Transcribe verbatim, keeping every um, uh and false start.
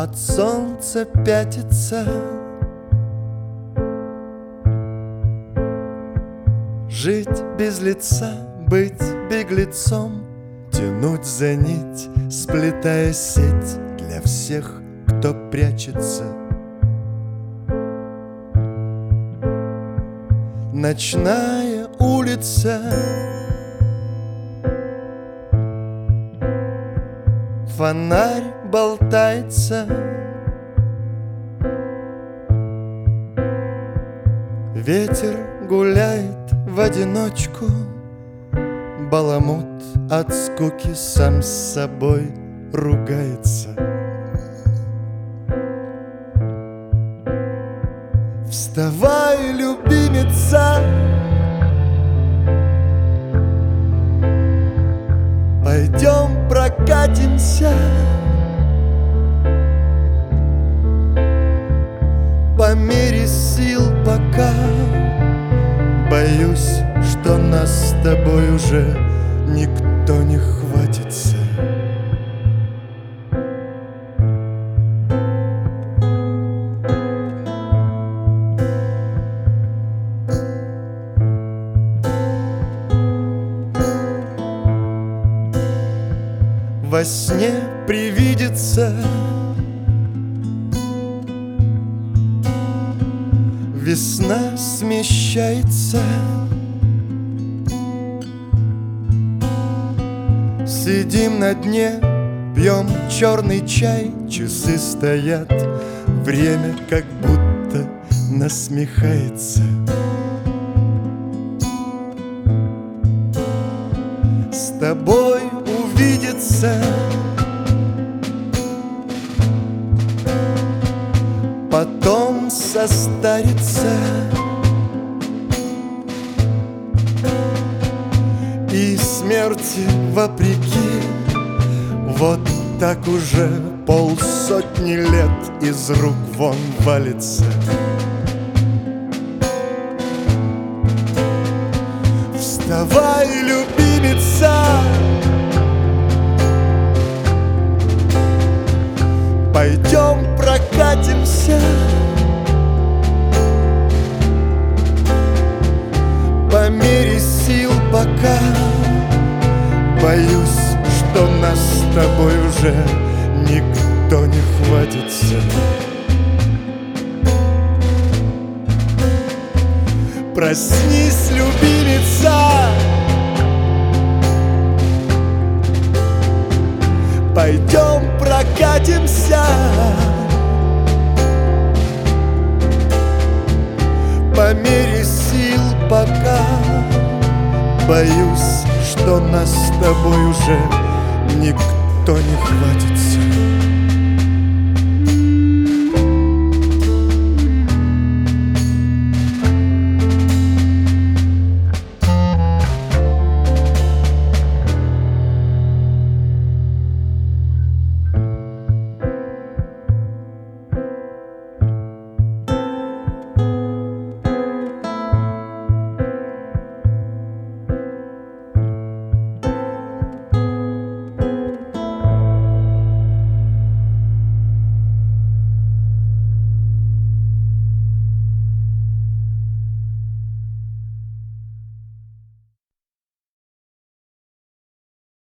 от солнца пятится. Жить без лица, быть беглецом, тянуть за нить, сплетая сеть для всех, кто прячется. Ночная улица, фонарь болтается, ветер гуляет в одиночку, баламут от скуки сам с собой ругается. Вставай, любимица, пойдем прокатимся по мере сил, пока боюсь, что нас с тобой уже никто не хватится. Во сне привидится весна смещается, сидим на дне, пьем черный чай, часы стоят, время как будто насмехается. С тобой увидеться, потом состариться и смерти вопреки. Вот так уже полсотни лет из рук вон валится. Вставай, любимица, пойдем прокатимся по мере сил, пока боюсь, что нас с тобой уже никто не хватится. Проснись, любимица, пойдем прокатимся по мере сил, пока боюсь, что нас с тобой уже никто не хватится.